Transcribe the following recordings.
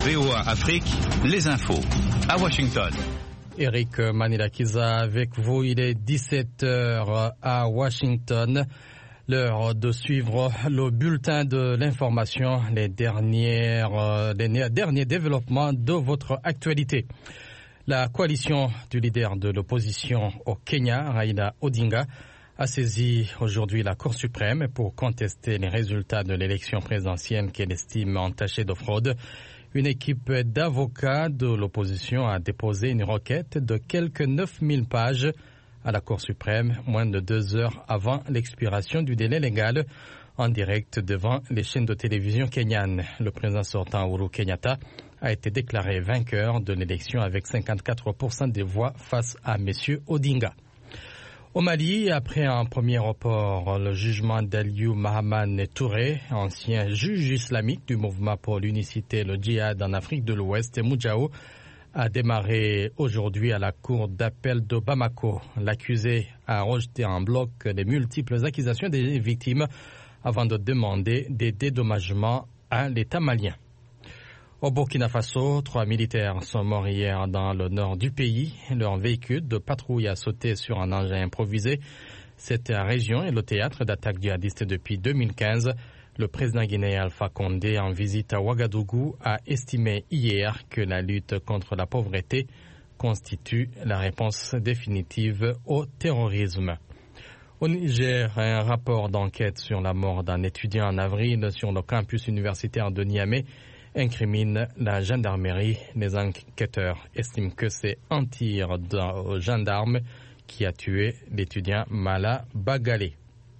VOA Afrique, les infos, à Washington. Eric Manilakiza avec vous, il est 17h à Washington. L'heure de suivre le bulletin de l'information, les derniers développements de votre actualité. La coalition du leader de l'opposition au Kenya, Raila Odinga, a saisi aujourd'hui la Cour suprême pour contester les résultats de l'élection présidentielle qu'elle estime entachée de fraude. Une équipe d'avocats de l'opposition a déposé une requête de quelques 9000 pages à la Cour suprême, moins de 2 heures avant l'expiration du délai légal, en direct devant les chaînes de télévision kenyanes. Le président sortant Uhuru Kenyatta a été déclaré vainqueur de l'élection avec 54% des voix face à M. Odinga. Au Mali, après un premier report, le jugement d'Aliou Mahaman Touré, ancien juge islamique du mouvement pour l'unicité, le djihad en Afrique de l'Ouest, Moudjahou, a démarré aujourd'hui à la cour d'appel de Bamako. L'accusé a rejeté en bloc les multiples accusations des victimes avant de demander des dédommagements à l'État malien. Au Burkina Faso, 3 militaires sont morts hier dans le nord du pays. Leur véhicule de patrouille a sauté sur un engin improvisé. Cette région est le théâtre d'attaques djihadistes depuis 2015. Le président guinéen Alpha Condé, en visite à Ouagadougou, a estimé hier que la lutte contre la pauvreté constitue la réponse définitive au terrorisme. Au Niger, un rapport d'enquête sur la mort d'un étudiant en avril sur le campus universitaire de Niamey incrimine la gendarmerie. Les enquêteurs estiment que c'est un tir d'un gendarme qui a tué l'étudiant Mala Bagale.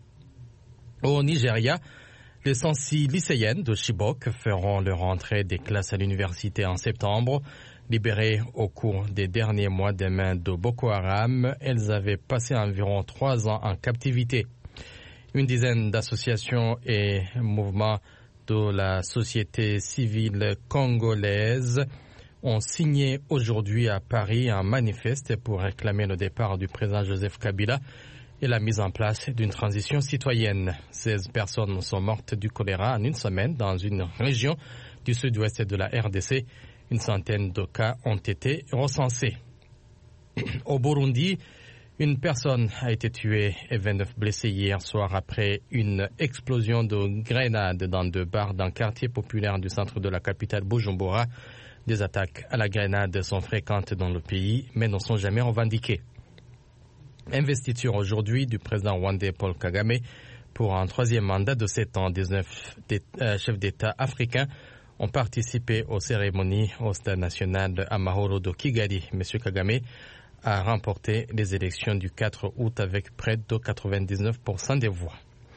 Au Nigeria, les 106 lycéennes de Chibok feront leur entrée des classes à l'université en septembre. Libérées au cours des derniers mois des mains de Boko Haram, elles avaient passé environ 3 ans en captivité. Une dizaine d'associations et mouvements de la société civile congolaise ont signé aujourd'hui à Paris un manifeste pour réclamer le départ du président Joseph Kabila et la mise en place d'une transition citoyenne. 16 personnes sont mortes du choléra en une semaine dans une région du sud-ouest de la RDC. Une centaine de cas ont été recensés. Au Burundi, une personne a été tuée et 29 blessés hier soir après une explosion de grenades dans 2 bars d'un quartier populaire du centre de la capitale Bujumbura. Des attaques à la grenade sont fréquentes dans le pays, mais ne sont jamais revendiquées. Investiture aujourd'hui du président rwandais Paul Kagame pour un 3e mandat de 7 ans. 19 chefs d'État africains ont participé aux cérémonies au stade national Amahoro de Kigali. M. Kagame a remporté les élections du 4 août avec près de 99% des voix.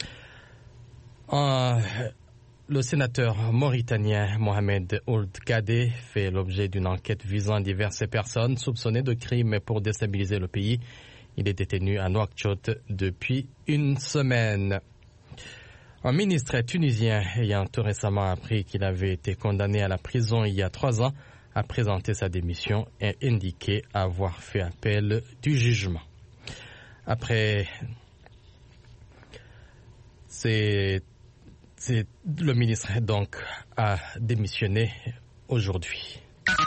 Le sénateur mauritanien Mohamed Ould Kadé fait l'objet d'une enquête visant diverses personnes soupçonnées de crimes pour déstabiliser le pays. Il est détenu à Nouakchott depuis une semaine. Un ministre tunisien ayant tout récemment appris qu'il avait été condamné à la prison il y a 3 ans a présenté sa démission et indiqué avoir fait appel du jugement. Après, le ministre donc a démissionné aujourd'hui.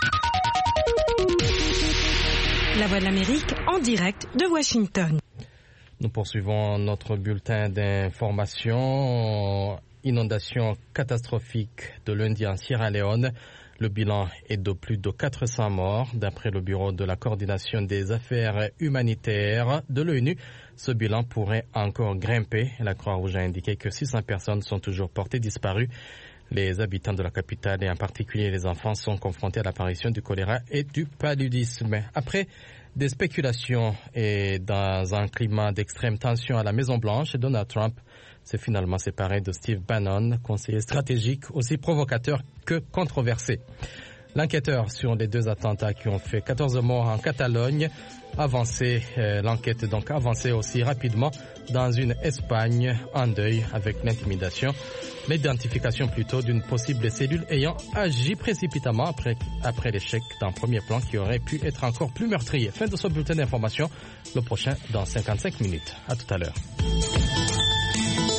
La Voix de l'Amérique en direct de Washington. Nous poursuivons notre bulletin d'information. Inondation catastrophique de lundi en Sierra Leone. Le bilan est de plus de 400 morts. D'après le Bureau de la coordination des affaires humanitaires de l'ONU, ce bilan pourrait encore grimper. La Croix-Rouge a indiqué que 600 personnes sont toujours portées disparues. Les habitants de la capitale et en particulier les enfants sont confrontés à l'apparition du choléra et du paludisme. Après des spéculations et dans un climat d'extrême tension à la Maison-Blanche, Donald Trump s'est finalement séparé de Steve Bannon, conseiller stratégique aussi provocateur que controversé. L'enquêteur sur les 2 attentats qui ont fait 14 morts en Catalogne l'enquête donc avançait aussi rapidement dans une Espagne en deuil avec l'identification plutôt d'une possible cellule ayant agi précipitamment après l'échec d'un premier plan qui aurait pu être encore plus meurtrier. Fin de ce bulletin d'information, le prochain dans 55 minutes. À tout à l'heure.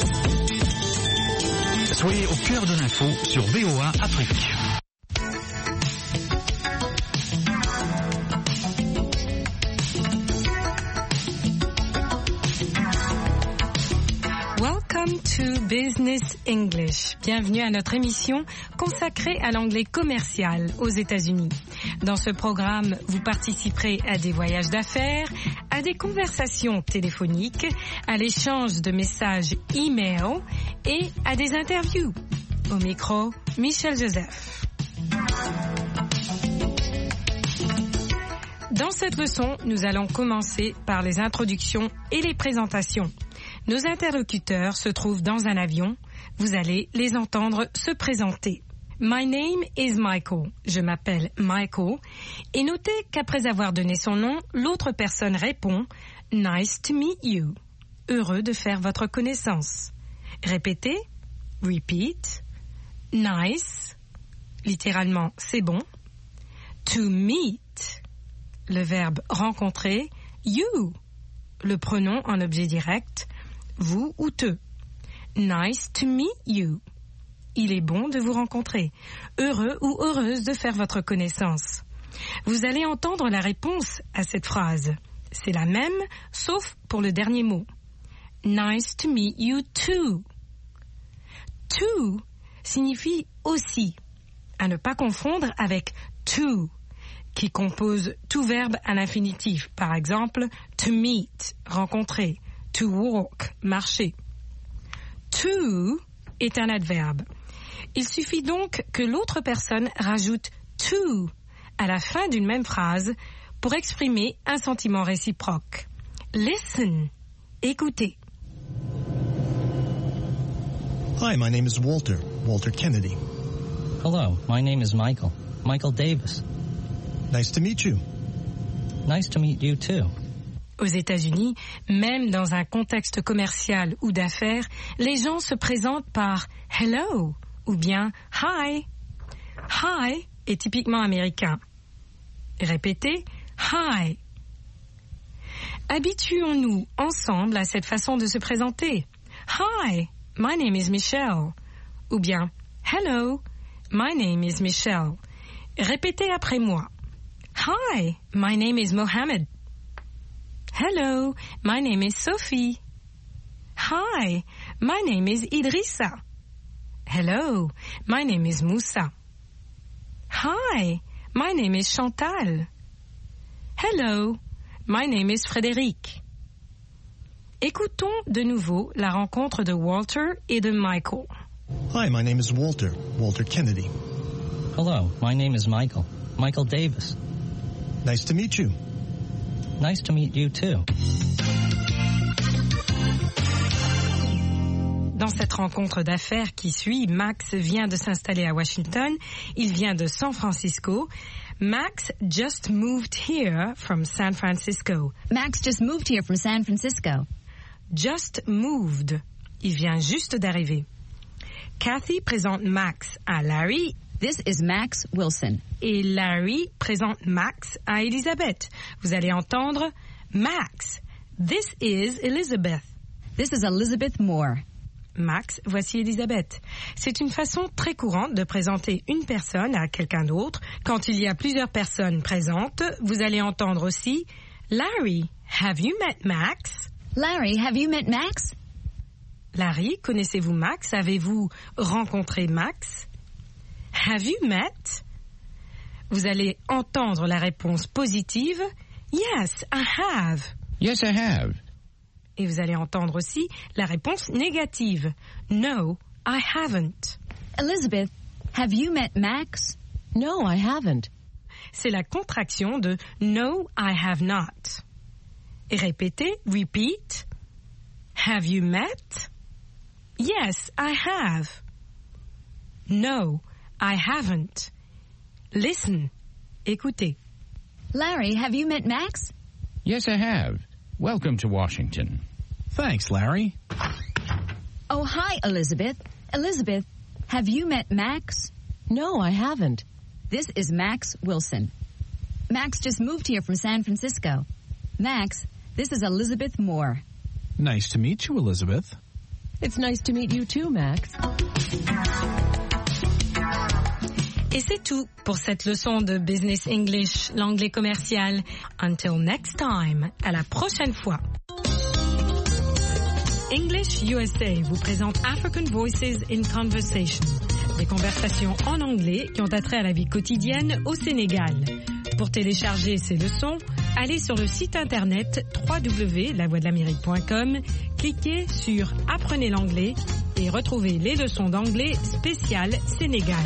Soyez au cœur de l'info sur VOA Afrique. Business English. Bienvenue à notre émission consacrée à l'anglais commercial aux États-Unis. Dans ce programme, vous participerez à des voyages d'affaires, à des conversations téléphoniques, à l'échange de messages e-mail et à des interviews. Au micro, Michel Joseph. Dans cette leçon, nous allons commencer par les introductions et les présentations. Nos interlocuteurs se trouvent dans un avion. Vous allez les entendre se présenter. My name is Michael. Je m'appelle Michael. Et notez qu'après avoir donné son nom, l'autre personne répond « Nice to meet you ». Heureux de faire votre connaissance. Répétez. Repeat. Nice. Littéralement, c'est bon. To meet. Le verbe rencontrer. You. Le pronom en objet direct. Vous ou te. Nice to meet you. Il est bon de vous rencontrer. Heureux ou heureuse de faire votre connaissance. Vous allez entendre la réponse à cette phrase. C'est la même, sauf pour le dernier mot. Nice to meet you too. To signifie aussi. À ne pas confondre avec to, qui compose tout verbe à l'infinitif. Par exemple, to meet, rencontrer. To walk, marcher. To est un adverbe. Il suffit donc que l'autre personne rajoute to à la fin d'une même phrase pour exprimer un sentiment réciproque. Listen, écoutez. Hi, my name is Walter Kennedy. Hello, my name is Michael Davis. Nice to meet you. Nice to meet you too. Aux États-Unis, même dans un contexte commercial ou d'affaires, les gens se présentent par « hello » ou bien « hi ». « Hi » est typiquement américain. Répétez « hi ». Habituons-nous ensemble à cette façon de se présenter. « Hi, my name is Michelle » ou bien « hello, my name is Michelle ». Répétez après moi. « Hi, my name is Mohammed ». Hello, my name is Sophie. Hi, my name is Idrissa. Hello, my name is Moussa. Hi, my name is Chantal. Hello, my name is Frédéric. Écoutons de nouveau la rencontre de Walter et de Michael. Hi, my name is Walter Kennedy. Hello, my name is Michael Davis. Nice to meet you. Nice to meet you too. Dans cette rencontre d'affaires qui suit, Max vient de s'installer à Washington. Il vient de San Francisco. Max just moved here from San Francisco. Max just moved here from San Francisco. Just moved. Il vient juste d'arriver. Kathy présente Max à Larry. This is Max Wilson. Et Larry présente Max à Elizabeth. Vous allez entendre Max. This is Elizabeth. This is Elizabeth Moore. Max, voici Elizabeth. C'est une façon très courante de présenter une personne à quelqu'un d'autre. Quand il y a plusieurs personnes présentes, vous allez entendre aussi Larry, have you met Max? Larry, have you met Max? Larry, connaissez-vous Max? Avez-vous rencontré Max? Have you met? Vous allez entendre la réponse positive. Yes, I have. Yes, I have. Et vous allez entendre aussi la réponse négative. No, I haven't. Elizabeth, have you met Max? No, I haven't. C'est la contraction de No, I have not. Et répétez, repeat. Have you met? Yes, I have. No, I haven't. Listen. Écoutez. Larry, have you met Max? Yes, I have. Welcome to Washington. Thanks, Larry. Oh, hi, Elizabeth. Elizabeth, have you met Max? No, I haven't. This is Max Wilson. Max just moved here from San Francisco. Max, this is Elizabeth Moore. Nice to meet you, Elizabeth. It's nice to meet you too, Max. Et c'est tout pour cette leçon de Business English, l'anglais commercial. Until next time, à la prochaine fois. English USA vous présente African Voices in Conversation, des conversations en anglais qui ont attrait à la vie quotidienne au Sénégal. Pour télécharger ces leçons, allez sur le site internet www.lavoixdelamérique.com, cliquez sur Apprenez l'anglais et retrouvez les leçons d'anglais spéciales Sénégal.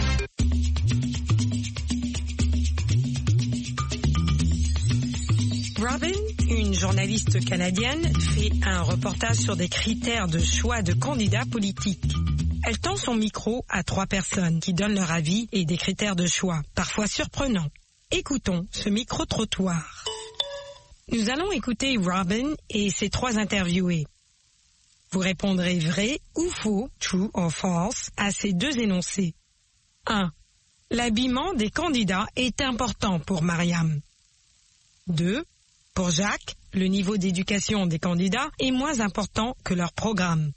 Robin, une journaliste canadienne, fait un reportage sur des critères de choix de candidats politiques. Elle tend son micro à 3 personnes qui donnent leur avis et des critères de choix, parfois surprenants. Écoutons ce micro-trottoir. Nous allons écouter Robin et ses 3 interviewés. Vous répondrez vrai ou faux, true or false, à ces 2 énoncés. 1. L'habillement des candidats est important pour Mariam. 2. Pour Jacques, le niveau d'éducation des candidats est moins important que leur programme.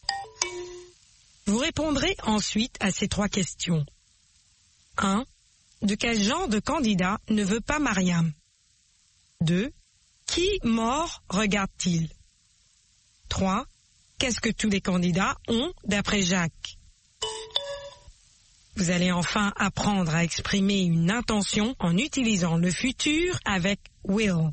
Vous répondrez ensuite à ces 3 questions. 1. De quel genre de candidat ne veut pas Mariam? 2. Qui mort regarde-t-il? 3. Qu'est-ce que tous les candidats ont d'après Jacques? Vous allez enfin apprendre à exprimer une intention en utilisant le futur avec will.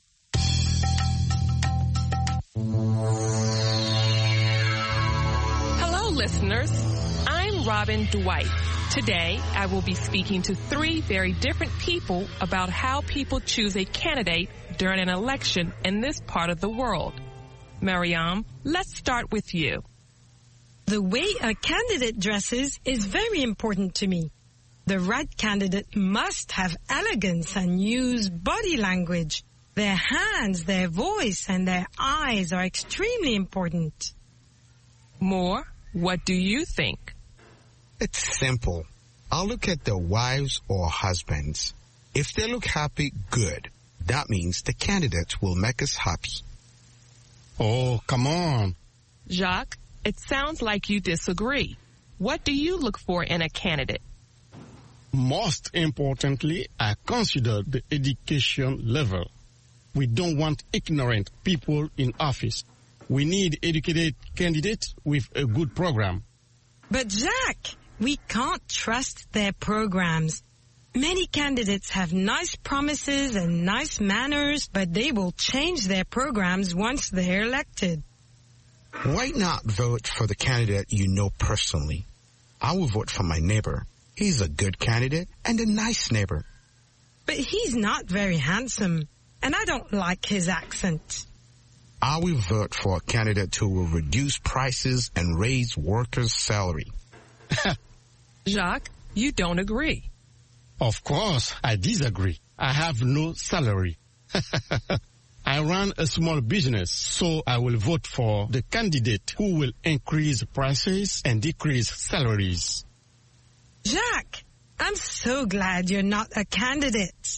Hello, listeners. I'm Robin Dwight. Today, I will be speaking to 3 very different people about how people choose a candidate during an election in this part of the world. Mariam, let's start with you. The way a candidate dresses is very important to me. The right candidate must have elegance and use body language. Their hands, their voice, and their eyes are extremely important. Moore, what do you think? It's simple. I'll look at their wives or husbands. If they look happy, good. That means the candidate will make us happy. Oh, come on. Jacques, it sounds like you disagree. What do you look for in a candidate? Most importantly, I consider the education level. We don't want ignorant people in office. We need educated candidates with a good program. But Jacques, we can't trust their programs. Many candidates have nice promises and nice manners, but they will change their programs once they're elected. Why not vote for the candidate you know personally? I will vote for my neighbor. He's a good candidate and a nice neighbor. But he's not very handsome, and I don't like his accent. I will vote for a candidate who will reduce prices and raise workers' salary. Jacques, you don't agree. Of course, I disagree. I have no salary. I run a small business, so I will vote for the candidate who will increase prices and decrease salaries. Jacques, I'm so glad you're not a candidate.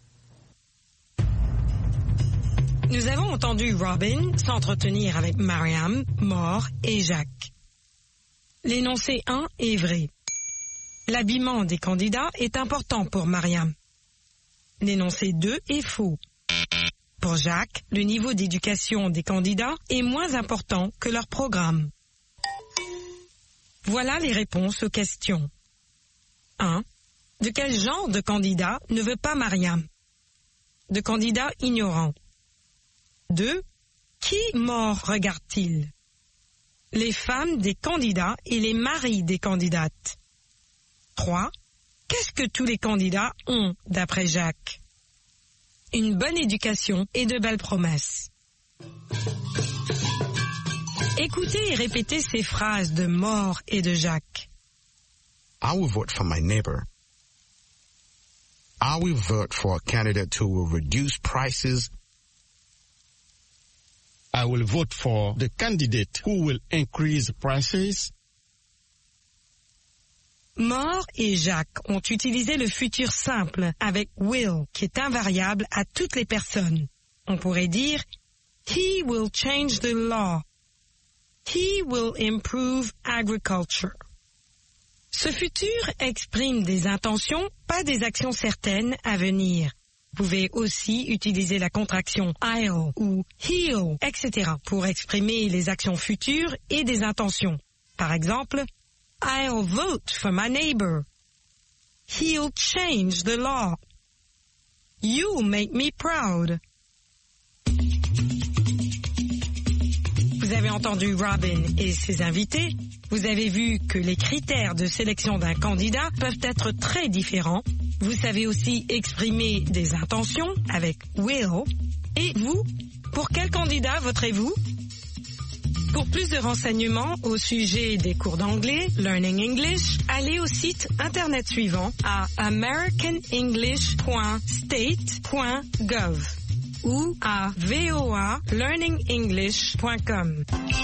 Nous avons entendu Robin s'entretenir avec Mariam, Moore et Jacques. L'énoncé 1 est vrai. L'habillement des candidats est important pour Mariam. L'énoncé 2 est faux. Pour Jacques, le niveau d'éducation des candidats est moins important que leur programme. Voilà les réponses aux questions. 1. De quel genre de candidat ne veut pas Mariam? De candidats ignorants. 2. Qui mort regarde-t-il? Les femmes des candidats et les maris des candidates. 3. Qu'est-ce que tous les candidats ont d'après Jacques? Une bonne éducation et de belles promesses. Écoutez et répétez ces phrases de Moore et de Jacques. I will vote for my neighbor. I will vote for a candidate who will reduce prices. I will vote for the candidate who will increase prices. Moore et Jacques ont utilisé le futur simple avec will, qui est invariable à toutes les personnes. On pourrait dire « He will change the law ». « He will improve agriculture ». Ce futur exprime des intentions, pas des actions certaines à venir. Vous pouvez aussi utiliser la contraction I'll ou he'll, etc. pour exprimer les actions futures et des intentions. Par exemple, I'll vote for my neighbor. He'll change the law. You'll make me proud. Vous avez entendu Robin et ses invités. Vous avez vu que les critères de sélection d'un candidat peuvent être très différents. Vous savez aussi exprimer des intentions avec will. Et vous, pour quel candidat voterez-vous? Pour plus de renseignements au sujet des cours d'anglais, Learning English, allez au site internet suivant à americanenglish.state.gov ou à voalearningenglish.com.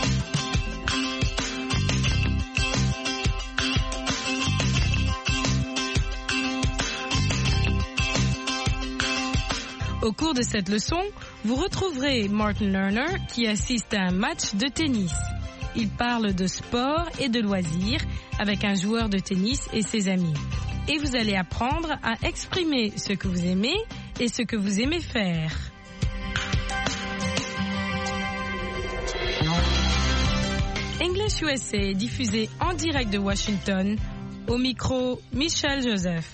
Au cours de cette leçon, vous retrouverez Martin Lerner qui assiste à un match de tennis. Il parle de sport et de loisirs avec un joueur de tennis et ses amis. Et vous allez apprendre à exprimer ce que vous aimez et ce que vous aimez faire. English USA est diffusé en direct de Washington. Au micro, Michel Joseph.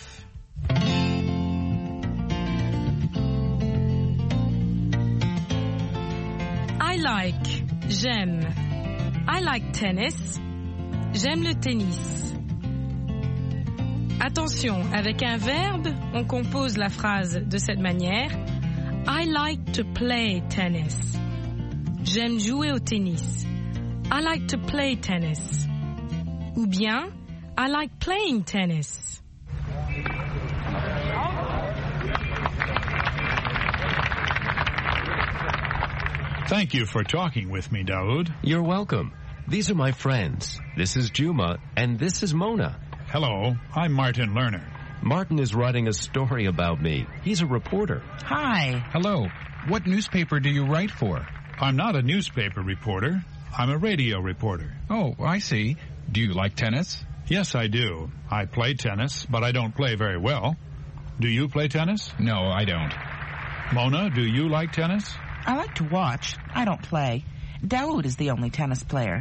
I like, j'aime. I like tennis. J'aime le tennis. Attention, avec un verbe, on compose la phrase de cette manière. I like to play tennis. J'aime jouer au tennis. I like to play tennis. Ou bien, I like playing tennis. Thank you for talking with me, Daoud. You're welcome. These are my friends. This is Juma, and this is Mona. Hello, I'm Martin Lerner. Martin is writing a story about me. He's a reporter. Hi. Hello. What newspaper do you write for? I'm not a newspaper reporter. I'm a radio reporter. Oh, I see. Do you like tennis? Yes, I do. I play tennis, but I don't play very well. Do you play tennis? No, I don't. Mona, do you like tennis? I like to watch. I don't play. Daoud is the only tennis player.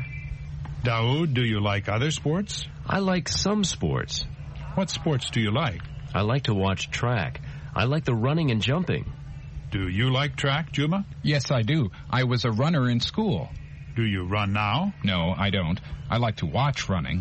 Daoud, do you like other sports? I like some sports. What sports do you like? I like to watch track. I like the running and jumping. Do you like track, Juma? Yes, I do. I was a runner in school. Do you run now? No, I don't. I like to watch running.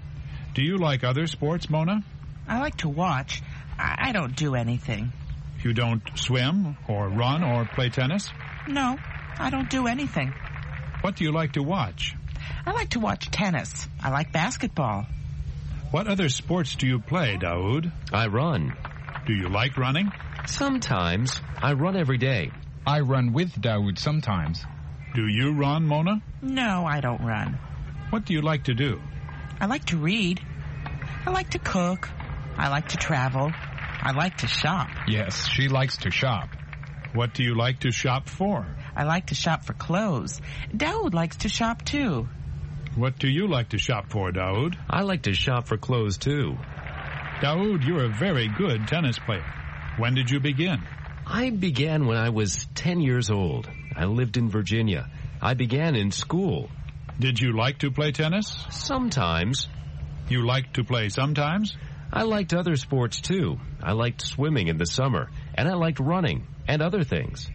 Do you like other sports, Mona? I like to watch. I don't do anything. You don't swim or run or play tennis? No, I don't do anything. What do you like to watch? I like to watch tennis. I like basketball. What other sports do you play, Daoud? I run. Do you like running? Sometimes. I run every day. I run with Daoud sometimes. Do you run, Mona? No, I don't run. What do you like to do? I like to read. I like to cook. I like to travel. I like to shop. Yes, she likes to shop. What do you like to shop for? I like to shop for clothes. Daoud likes to shop too. What do you like to shop for, Daoud? I like to shop for clothes too. Daoud, you're a very good tennis player. When did you begin? I began when I was 10 years old. I lived in Virginia. I began in school. Did you like to play tennis? Sometimes. You liked to play sometimes? I liked other sports too. I liked swimming in the summer, and I liked running and other things.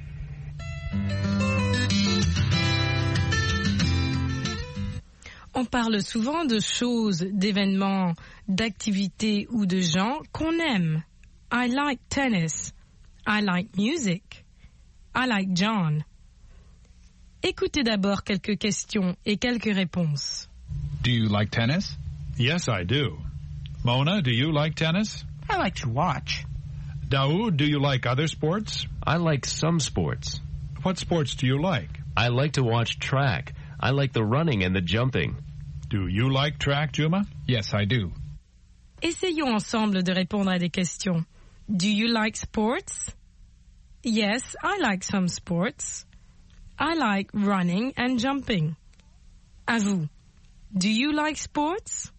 On parle souvent de choses, d'événements, d'activités ou de gens qu'on aime. I like tennis. I like music. I like John. Écoutez d'abord quelques questions et quelques réponses. Do you like tennis? Yes, I do. Mona, do you like tennis? I like to watch. Daoud, do you like other sports? I like some sports. What sports do you like? I like to watch track. I like the running and the jumping. Do you like track, Juma? Yes, I do. Essayons ensemble de répondre à des questions. Do you like sports? Yes, I like some sports. I like running and jumping. À vous. Do you like sports?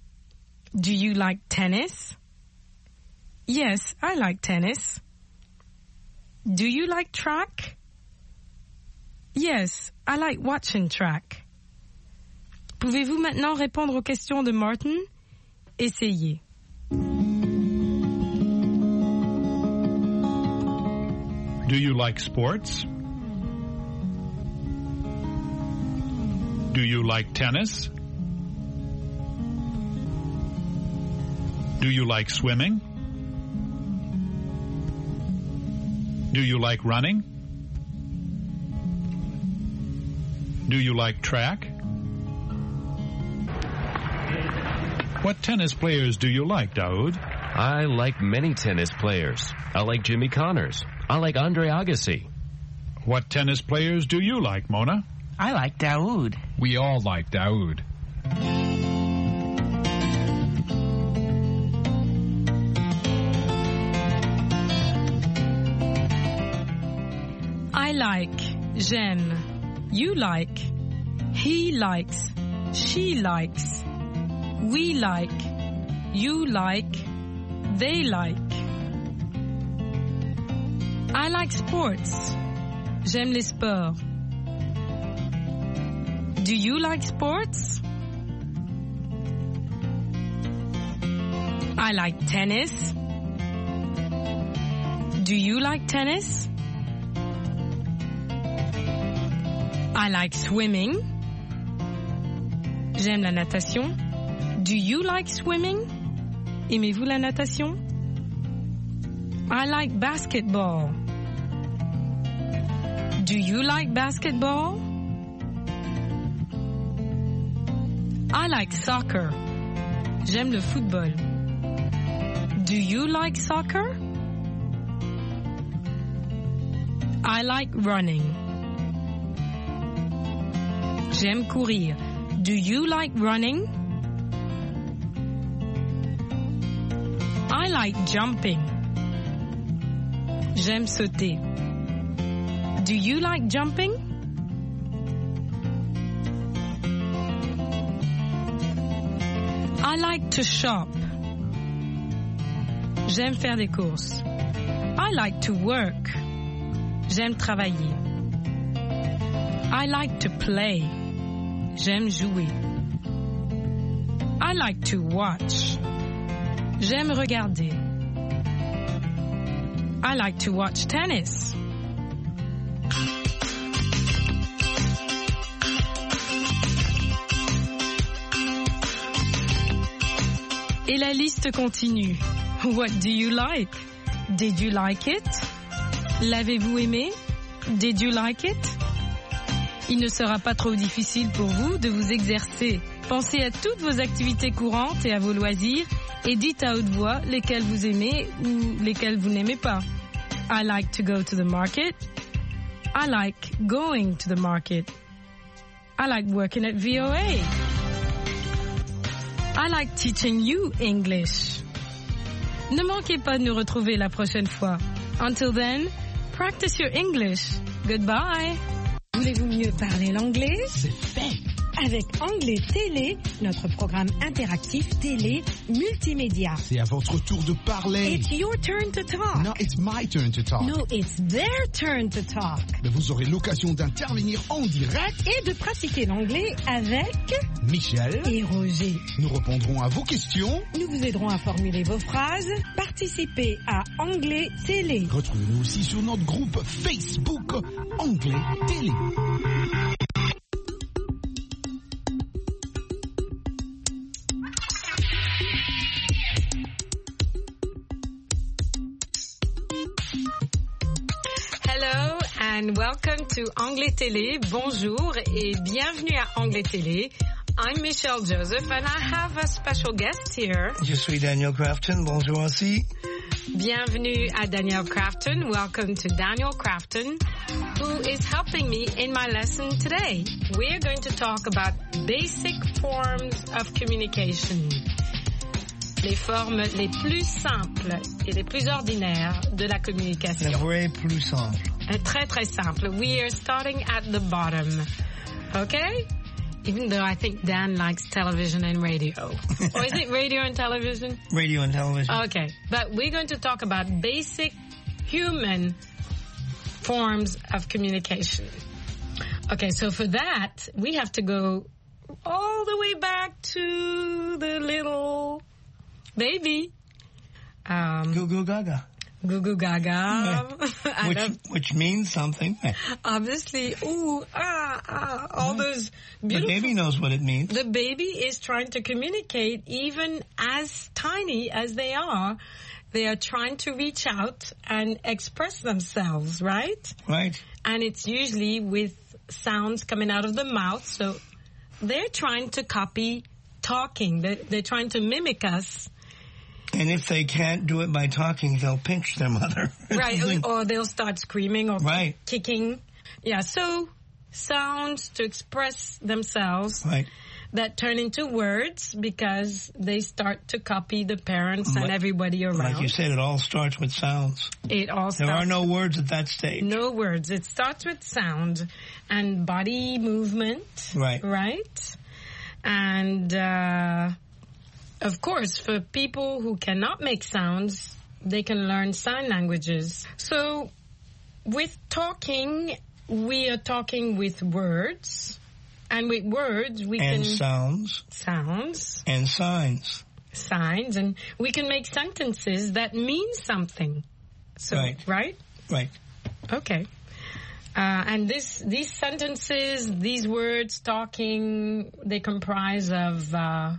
Do you like tennis? Yes, I like tennis. Do you like track? Yes, I like watching track. Pouvez-vous maintenant répondre aux questions de Martin? Essayez. Do you like sports? Do you like tennis? Do you like swimming? Do you like running? Do you like track? What tennis players do you like, Daoud? I like many tennis players. I like Jimmy Connors. I like Andre Agassi. What tennis players do you like, Mona? I like Daoud. We all like Daoud. I like, j'aime, you like, he likes, she likes, we like, you like, they like. I like sports. J'aime les sports. Do you like sports? I like tennis. Do you like tennis? I like swimming. J'aime la natation. Do you like swimming? Aimez-vous la natation? I like basketball. Do you like basketball? I like soccer. J'aime le football. Do you like soccer? I like running. J'aime courir. Do you like running? I like jumping. J'aime sauter. Do you like jumping? I like to shop. J'aime faire des courses. I like to work. J'aime travailler. I like to play. J'aime jouer. I like to watch. J'aime regarder. I like to watch tennis. Et la liste continue. What do you like? Did you like it? L'avez-vous aimé? Did you like it? Il ne sera pas trop difficile pour vous de vous exercer. Pensez à toutes vos activités courantes et à vos loisirs et dites à haute voix lesquelles vous aimez ou lesquelles vous n'aimez pas. I like to go to the market. I like going to the market. I like working at VOA. I like teaching you English. Ne manquez pas de nous retrouver la prochaine fois. Until then, practice your English. Goodbye. Voulez-vous mieux parler l'anglais? C'est fait. Avec Anglais Télé, notre programme interactif télé multimédia. C'est à votre tour de parler. It's your turn to talk. No, it's my turn to talk. No, it's their turn to talk. Mais vous aurez l'occasion d'intervenir en direct et de pratiquer l'anglais avec Michel et Roger. Nous répondrons à vos questions. Nous vous aiderons à formuler vos phrases. Participez à Anglais Télé. Retrouvez-nous aussi sur notre groupe Facebook Anglais Télé. And welcome to Anglais Télé. Bonjour et bienvenue à Anglais Télé. I'm Michelle Joseph and I have a special guest here. Je suis Daniel Crafton. Bonjour aussi. Bienvenue à Daniel Crafton. Welcome to Daniel Crafton, who is helping me in my lesson today. We're going to talk about basic forms of communication. Les formes les plus simples et les plus ordinaires de la communication. La vraie plus simple. Très très simple. We are starting at the bottom. Okay? Even though I think Dan likes television and radio. Or is it radio and television? Radio and television. Okay. But we're going to talk about basic human forms of communication. Okay, so for that, we have to go all the way back to the little baby. Goo goo gaga. Goo goo gaga. Yeah. Which means something. Obviously, all those beautiful... The baby knows what it means. The baby is trying to communicate, even as tiny as they are. They are trying to reach out and express themselves, right? Right. And it's usually with sounds coming out of the mouth, so they're trying to copy talking. They're trying to mimic us. And if they can't do it by talking, they'll pinch their mother. Right, or they'll start screaming or right. kicking. Yeah, so sounds to express themselves right. that turn into words because they start to copy the parents and everybody around. Like you said, it all starts with sounds. It all starts. There are no words at that stage. No words. It starts with sound and body movement. Right. Right? And... of course, for people who cannot make sounds, they can learn sign languages. So with talking, we are talking with words. And with words, we can... And sounds. Sounds. And signs. Signs. And we can make sentences that mean something. So, right? Right. Okay. And these sentences, these words, talking, they comprise of...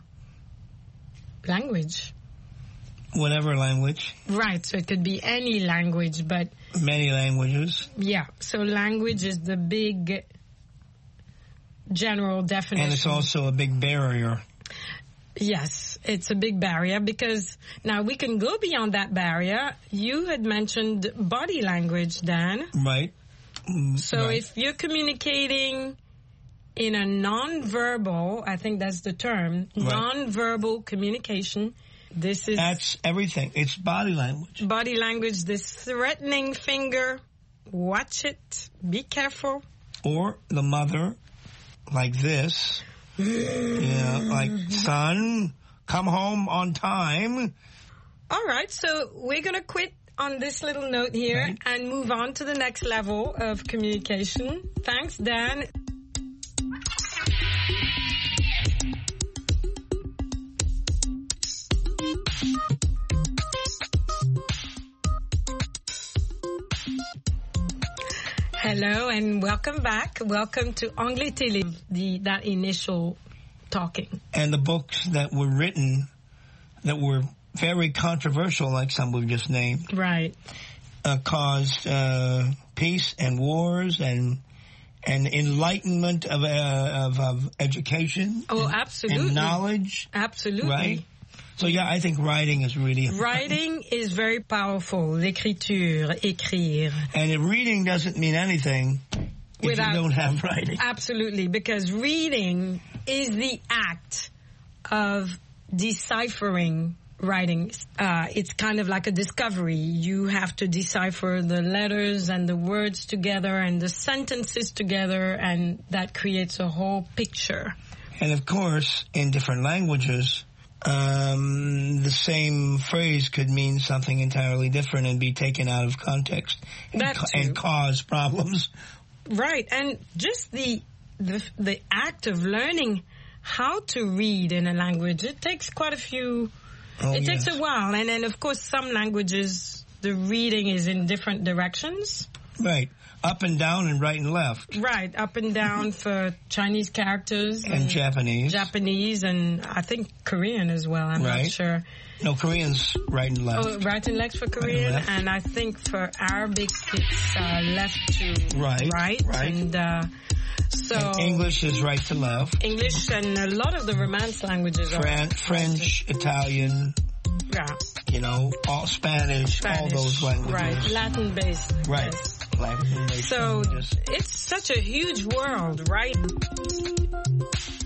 language. Whatever language. Right, so it could be any language, but... Many languages. Yeah, so language is the big general definition. And it's also a big barrier. Yes, it's a big barrier because now we can go beyond that barrier. You had mentioned body language, Dan. Right. So if you're communicating... in a non-verbal, I think that's the term, non-verbal communication, That's everything. It's body language. Body language, this threatening finger, watch it, be careful. Or the mother, like this, like, son, come home on time. All right, so we're going to quit on this little note here and move on to the next level of communication. Thanks, Dan. Hello and welcome back. Welcome to Anglais Télé, that initial talking. And the books that were written that were very controversial, like some we've just named. Right. Caused peace and wars and enlightenment of education. Oh, absolutely. And knowledge. Absolutely. Right? So, yeah, I think writing is really important. Writing is very powerful. L'écriture, écrire. And reading doesn't mean anything if you don't have writing. Absolutely, because reading is the act of deciphering writing. It's kind of like a discovery. You have to decipher the letters and the words together and the sentences together, and that creates a whole picture. And, of course, in different languages... the same phrase could mean something entirely different and be taken out of context and cause problems. Right, and just the act of learning how to read in a language, it takes quite a few... it takes a while, and then of course some languages, the reading is in different directions. Right. Up and down and right and left. Right, up and down for Chinese characters. And Japanese. Japanese and I think Korean as well, I'm not sure. No, Korean's right and left. Oh, right and left for Korean, and I think for Arabic it's left to right. And so... And English is right to left. English and a lot of the Romance languages are... French, Italian... Yeah. You know, all Spanish, all those languages. Right, Latin-based. Right. Yes. Latin-based so languages. It's such a huge world, right?